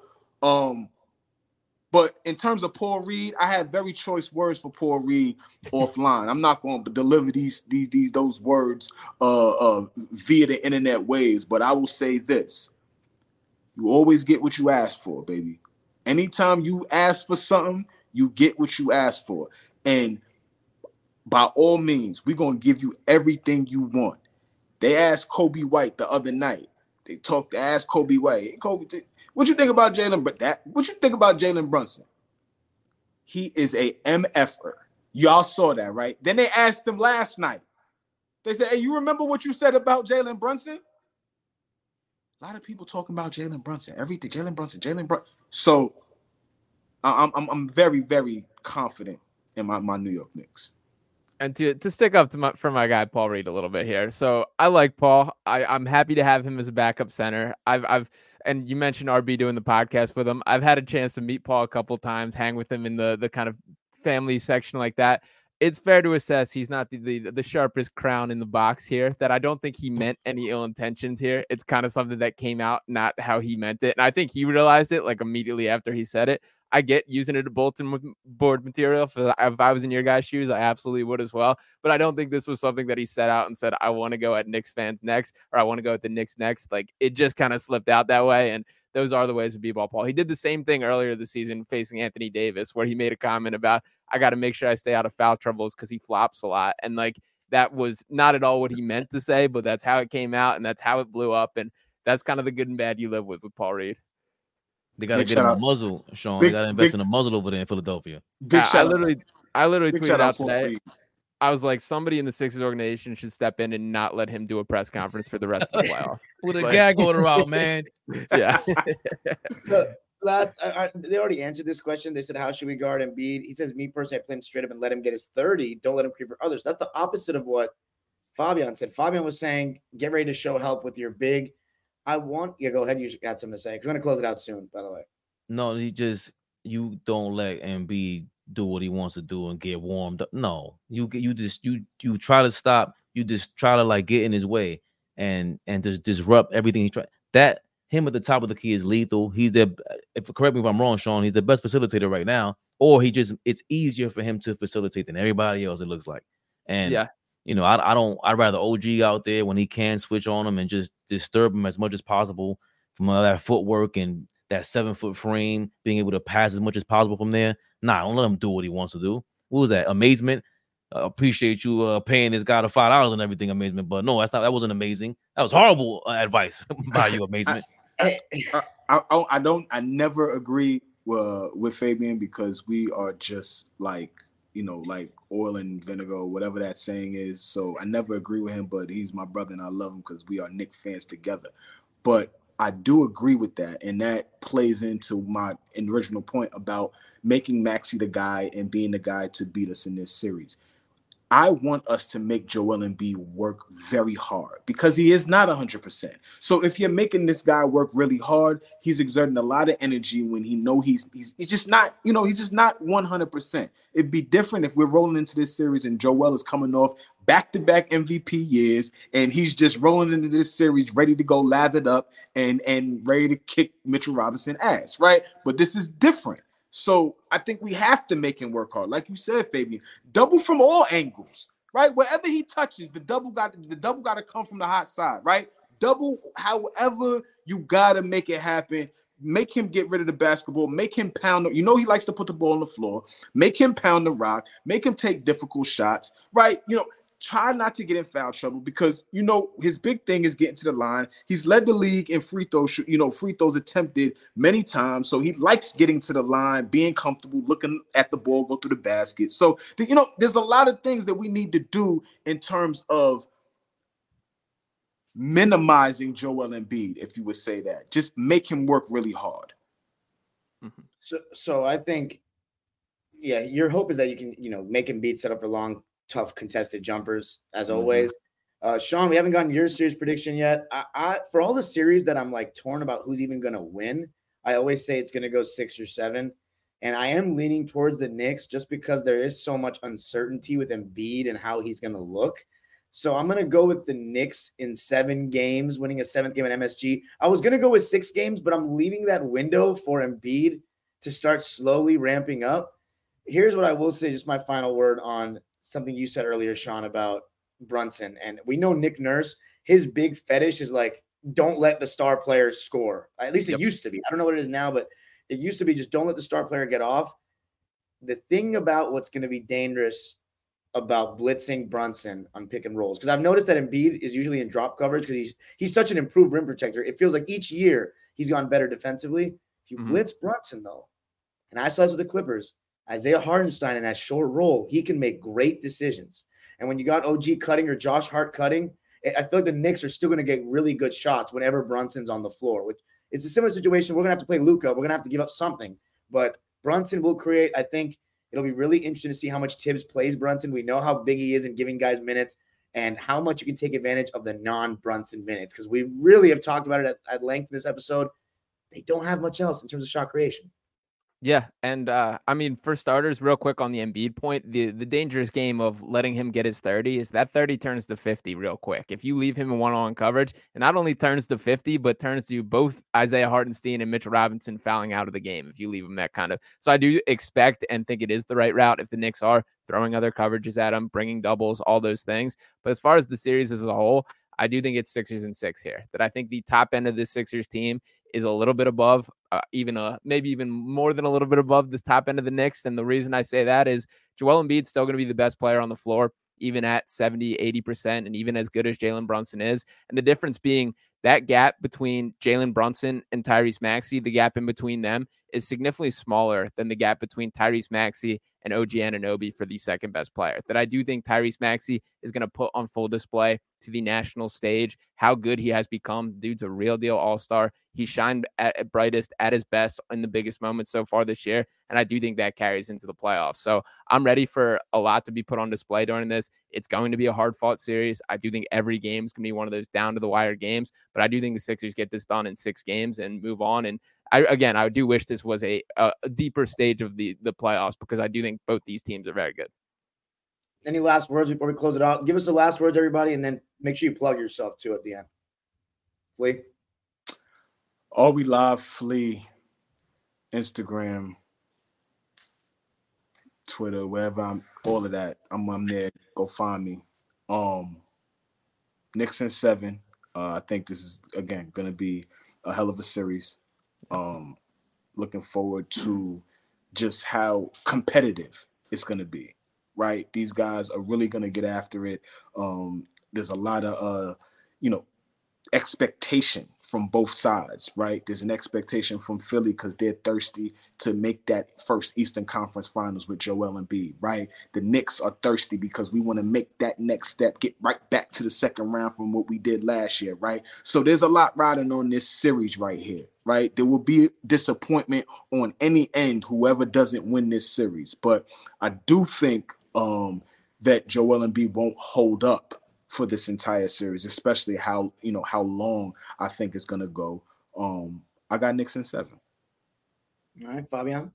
but in terms of Paul Reed, I had very choice words for Paul Reed offline. I'm not going to deliver those words via the internet waves, but I will say this. You always get what you ask for, baby. Anytime you ask for something, you get what you ask for. And by all means, we're going to give you everything you want. They asked Kobe White the other night. They asked Kobe White, hey, Kobe, what you think about Jalen? What you think about Jalen Brunson? He is a MFer. Y'all saw that, right? Then they asked him last night. They said, hey, you remember what you said about Jalen Brunson? A lot of people talking about Jalen Brunson, everything. Jalen Brunson. So I'm very, very confident in my New York Knicks. And to stick up for my guy Paul Reed a little bit here. So I like Paul. I'm happy to have him as a backup center. And you mentioned RB doing the podcast with him. I've had a chance to meet Paul a couple times, hang with him in the kind of family section like that. It's fair to assess he's not the sharpest crown in the box here, that I don't think he meant any ill intentions here. It's kind of something that came out, not how he meant it. And I think he realized it like immediately after he said it. I get using it as bulletin board material. If I was in your guys' shoes, I absolutely would as well. But I don't think this was something that he set out and said, I want to go at Knicks fans next, or I want to go at the Knicks next. Like, it just kind of slipped out that way. And those are the ways of b-ball Paul. He did the same thing earlier this season facing Anthony Davis, where he made a comment about, I got to make sure I stay out of foul troubles because he flops a lot. And like, that was not at all what he meant to say, but that's how it came out and that's how it blew up. And that's kind of the good and bad you live with Paul Reed. They got to get him a muzzle, Sean. They got to invest in a muzzle over there in Philadelphia. I literally tweeted out today. I was like, somebody in the Sixers organization should step in and not let him do a press conference for the rest of the playoffs. With a gag order out, man. Yeah. They already answered this question. They said, how should we guard Embiid? He says, me personally, I play him straight up and let him get his 30. Don't let him creep for others. That's the opposite of what Fabian said. Fabian was saying, get ready to show help with your big. Go ahead. You got something to say. We're going to close it out soon, by the way. No, you don't let Embiid do what he wants to do and get warmed up. No, you try to stop. You just try to like get in his way and just disrupt everything he tries. That him at the top of the key is lethal. He's correct me if I'm wrong, Sean. He's the best facilitator right now, or it's easier for him to facilitate than everybody else. It looks like, and yeah. I'd rather OG out there when he can switch on him and just disturb him as much as possible from that footwork and that 7-foot frame, being able to pass as much as possible from there. Nah, don't let him do what he wants to do. What was that? Amazement. Appreciate you paying this guy the $5 and everything, Amazement. But no, that wasn't amazing. That was horrible advice by you, Amazement. I never agree with Fabian because we are just like oil and vinegar or whatever that saying is. So I never agree with him, but he's my brother and I love him because we are Knicks fans together. But I do agree with that, and that plays into my original point about making Maxey the guy and being the guy to beat us in this series. I want us to make Joel Embiid work very hard because he is not 100%. So if you're making this guy work really hard, he's exerting a lot of energy when he know he's just not, he's just not 100%. It'd be different if we're rolling into this series and Joel is coming off back-to-back MVP years and he's just rolling into this series ready to go lathered up and ready to kick Mitchell Robinson ass, right? But this is different. So I think we have to make him work hard. Like you said, Fabian, double from all angles, right? Wherever he touches, the double got to come from the hot side, right? Double, however you got to make it happen. Make him get rid of the basketball. Make him pound. He likes to put the ball on the floor. Make him pound the rock. Make him take difficult shots, right? Try not to get in foul trouble because, his big thing is getting to the line. He's led the league in free throws, free throws attempted many times. So he likes getting to the line, being comfortable, looking at the ball, go through the basket. So, there's a lot of things that we need to do in terms of minimizing Joel Embiid, if you would say that. Just make him work really hard. Mm-hmm. So I think, your hope is that you can, make Embiid set up for long, tough contested jumpers as always. Sean, we haven't gotten your series prediction yet. I for all the series that I'm like torn about who's even going to win, I always say it's going to go 6 or 7. And I am leaning towards the Knicks just because there is so much uncertainty with Embiid and how he's going to look. So I'm going to go with the Knicks in 7 games, winning a 7th game at MSG. I was going to go with 6 games, but I'm leaving that window for Embiid to start slowly ramping up. Here's what I will say, just my final word on something you said earlier, Sean, about Brunson. And we know Nick Nurse, his big fetish is like, don't let the star player score. At least it used to be. I don't know what it is now, but it used to be just don't let the star player get off. The thing about what's going to be dangerous about blitzing Brunson on pick and rolls, because I've noticed that Embiid is usually in drop coverage because he's such an improved rim protector. It feels like each year he's gone better defensively. If you blitz Brunson, though, and I saw this with the Clippers, Isaiah Hartenstein in that short roll, he can make great decisions. And when you got OG cutting or Josh Hart cutting, I feel like the Knicks are still going to get really good shots whenever Brunson's on the floor, which it's a similar situation. We're going to have to play Luka. We're going to have to give up something. But Brunson will create, I think it'll be really interesting to see how much Tibbs plays Brunson. We know how big he is in giving guys minutes and how much you can take advantage of the non-Brunson minutes, because we really have talked about it at length in this episode. They don't have much else in terms of shot creation. Yeah, and I mean, for starters, real quick on the Embiid point, the dangerous game of letting him get his 30 is that 30 turns to 50 real quick. If you leave him in one-on-one coverage, it not only turns to 50, but turns to both Isaiah Hartenstein and Mitchell Robinson fouling out of the game if you leave him that kind of. So I do expect and think it is the right route if the Knicks are throwing other coverages at him, bringing doubles, all those things. But as far as the series as a whole, I do think it's Sixers and 6 here. That I think the top end of this Sixers team is a little bit above, maybe even more than a little bit above this top end of the Knicks. And the reason I say that is Joel Embiid's still going to be the best player on the floor, even at 70, 80%, and even as good as Jalen Brunson is. And the difference being that gap between Jalen Brunson and Tyrese Maxey, the gap in between them is significantly smaller than the gap between Tyrese Maxey and OG Anunoby for the second best player. That I do think Tyrese Maxey is going to put on full display to the national stage how good he has become. Dude's a real deal all-star. He shined at brightest, at his best in the biggest moments so far this year, and I do think that carries into the playoffs. So I'm ready for a lot to be put on display during this. It's going to be a hard-fought series. I do think every game is going to be one of those down-to-the-wire games, but I do think the Sixers get this done in 6 games and move on. And I do wish this was a deeper stage of the playoffs, because I do think both these teams are very good. Any last words before we close it out? Give us the last words, everybody, and then make sure you plug yourself too at the end. Flea? All We Live, Flea, Instagram, Twitter, wherever all of that. I'm there. Go find me. Knicks in 7. I think this is, again, going to be a hell of a series. Looking forward to just how competitive it's going to be, right? These guys are really going to get after it. There's a lot of, expectation from both sides, right? There's an expectation from Philly because they're thirsty to make that first Eastern Conference Finals with Joel Embiid, right? The Knicks are thirsty because we want to make that next step, get right back to the second round from what we did last year, right? So there's a lot riding on this series right here, right? There will be disappointment on any end, whoever doesn't win this series. But I do think that Joel Embiid won't hold up for this entire series, especially how long I think it's gonna go. I got Knicks in 7. All right, Fabian.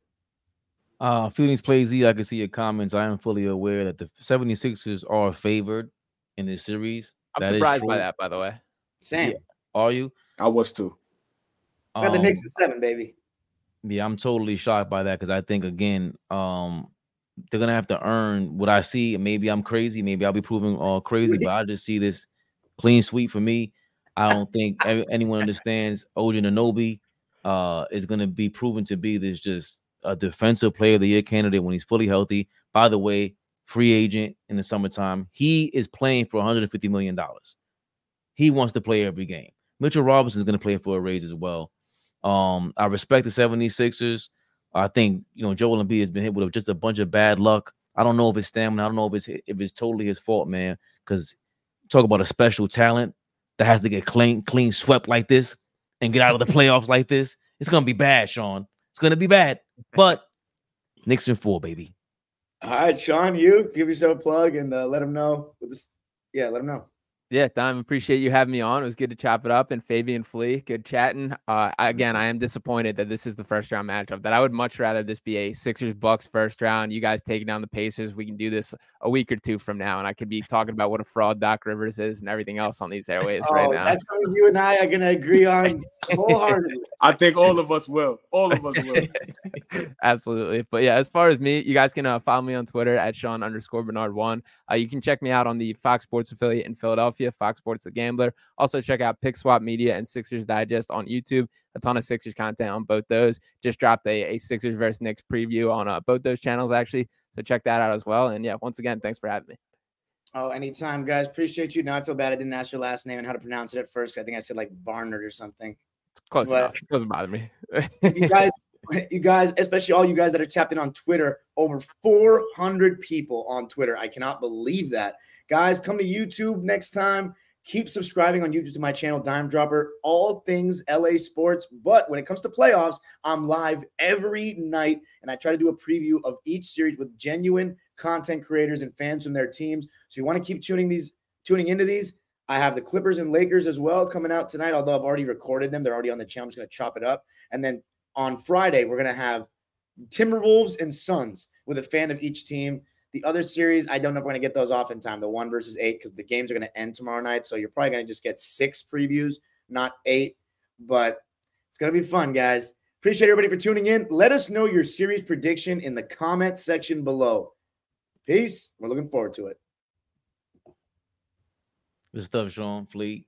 Feelings Play Z, I can see your comments. I am fully aware that the 76ers are favored in this series. I'm surprised by that, by the way. Same. Yeah. Are you? I was too. I got the Knicks in 7, baby. Yeah, I'm totally shocked by that, because I think, again, they're going to have to earn what I see. Maybe I'm crazy. Maybe I'll be proven crazy, but I just see this clean sweep for me. I don't think anyone understands OG Anunoby is going to be proven to be this just a defensive player of the year candidate when he's fully healthy. By the way, free agent in the summertime. He is playing for $150 million. He wants to play every game. Mitchell Robinson is going to play for a raise as well. I respect the 76ers. I think, Joel Embiid has been hit with just a bunch of bad luck. I don't know if it's stamina. I don't know if it's totally his fault, man, because talk about a special talent that has to get clean swept like this and get out of the playoffs like this. It's going to be bad, Sean. It's going to be bad. But Knicks in 4, baby. All right, Sean, you give yourself a plug and let them know. Let them know. Yeah, Dime, appreciate you having me on. It was good to chop it up. And Fabian Flea, good chatting. Again, I am disappointed that this is the first round matchup. That I would much rather this be a Sixers Bucks first round. You guys taking down the Pacers. We can do this a week or two from now, and I could be talking about what a fraud Doc Rivers is and everything else on these airwaves right now. That's something you and I are gonna agree on wholeheartedly. I think all of us will. All of us will. Absolutely. But yeah, as far as me, you guys can follow me on Twitter at Sean_Bernard1. You can check me out on the Fox Sports affiliate in Philadelphia, Fox Sports The Gambler. Also check out Pick Swap Media and Sixers Digest on YouTube. A ton of Sixers content on both those. Just dropped a Sixers versus Knicks preview on both those channels, actually. So check that out as well. And yeah, once again, thanks for having me. Oh, anytime, guys. Appreciate you. Now I feel bad I didn't ask your last name and how to pronounce it at first. I think I said like Barnard or something. It's close enough. It doesn't bother me. you guys, especially all you guys that are tapped in on Twitter, over 400 people on Twitter. I cannot believe that. Guys, come to YouTube next time. Keep subscribing on YouTube to my channel, Dime Dropper, all things LA sports. But when it comes to playoffs, I'm live every night, and I try to do a preview of each series with genuine content creators and fans from their teams. So you want to keep tuning into these. I have the Clippers and Lakers as well coming out tonight, although I've already recorded them. They're already on the channel. I'm just going to chop it up. And then on Friday, we're going to have Timberwolves and Suns with a fan of each team. The other series, I don't know if we're going to get those off in time, the 1 versus 8, because the games are going to end tomorrow night. So you're probably going to just get 6 previews, not 8. But it's going to be fun, guys. Appreciate everybody for tuning in. Let us know your series prediction in the comment section below. Peace. We're looking forward to it. Good stuff, Sean Fleet.